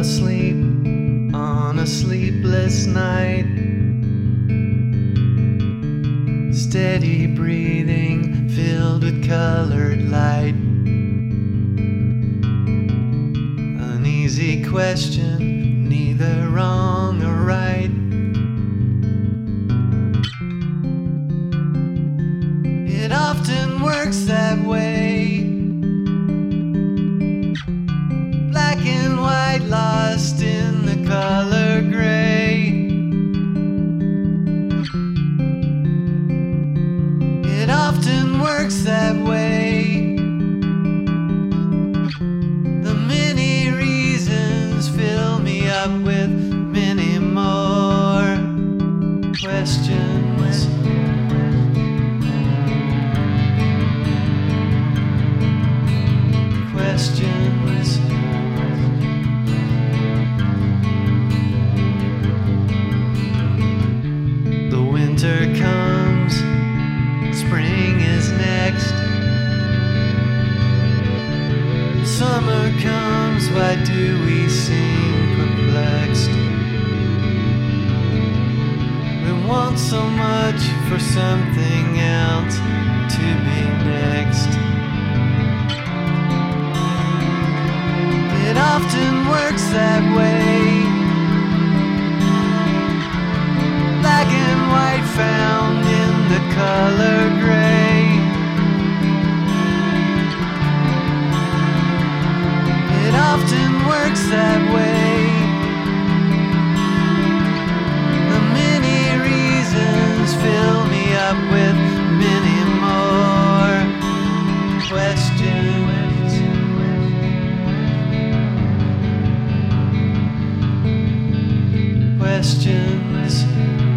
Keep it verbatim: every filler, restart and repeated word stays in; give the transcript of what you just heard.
asleep on a sleepless night. Steady breathing filled with colored light. An easy question, neither wrong or right. It often works that way. Black and white lost in the color gray. It often works that way. The many reasons fill me up with many more questions. Questions. The winter comes, spring is next. Summer comes, why do we seem perplexed? We want so much for something else to be next. It often works that way. Black and white found in the color gray. It often works that way. The many reasons fill me up with many more questions. Questions.